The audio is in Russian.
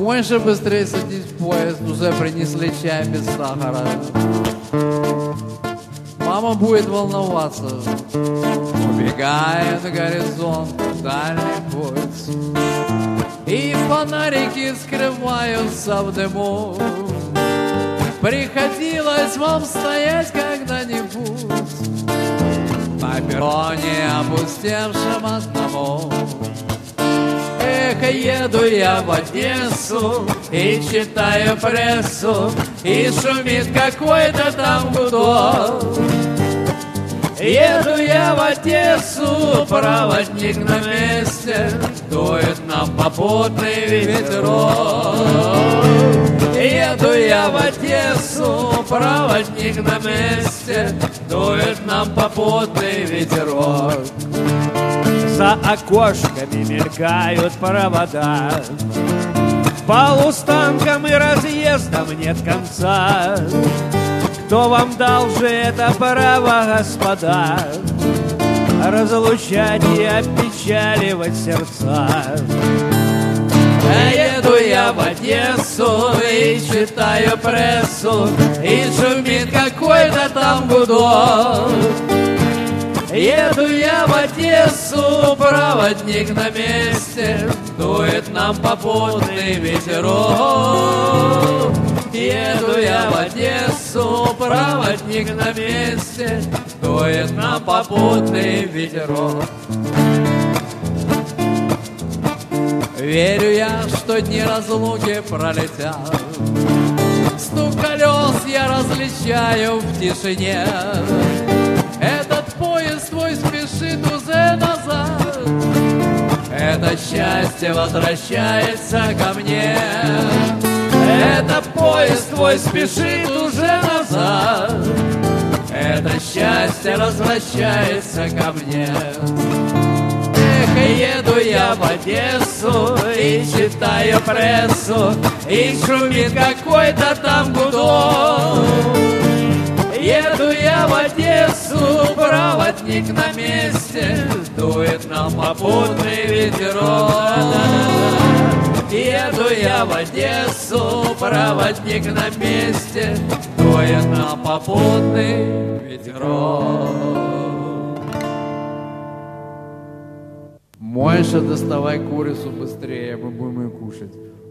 Мойша, быстрее садись в поезд, уже принесли чай без сахара. Мама будет волноваться. Убегает на горизонт дальний путь, и фонарики скрываются в дыму. Приходилось вам стоять когда-нибудь на перроне, опустевшем одному. Эх, еду я в Одессу и читаю прессу, и шумит какой-то там гудок. Еду я в Одессу, проводник на месте, дует нам попутный ветерок. Еду я в Одессу, проводник на месте, дует нам попутный ветерок. За окошками мелькают провода, полустанкам и разъездам нет конца. Кто вам дал же это право, господа, разлучать и опечаливать сердца? Еду я в Одессу и читаю прессу, и шумит какой-то там гудок. Еду я в Одессу, проводник на месте, дует нам попутный ветерок. Еду я в Одессу, проводник на месте, дует нам попутный ветерок. Верю я, что дни разлуки пролетят, стук колес я различаю в тишине. Этот поезд твой спешит уже назад, это счастье возвращается ко мне. Это поезд твой спешит уже назад, это счастье возвращается ко мне. Эх, еду я в Одессу и читаю прессу, и шумит какой-то там гудок. Еду я в Одессу, проводник на месте, дует нам попутный ветерок. Еду я в Одессу, проводник на месте, дует нам попутный ветерок. Мойша, доставай курицу быстрее, мы будем ее кушать.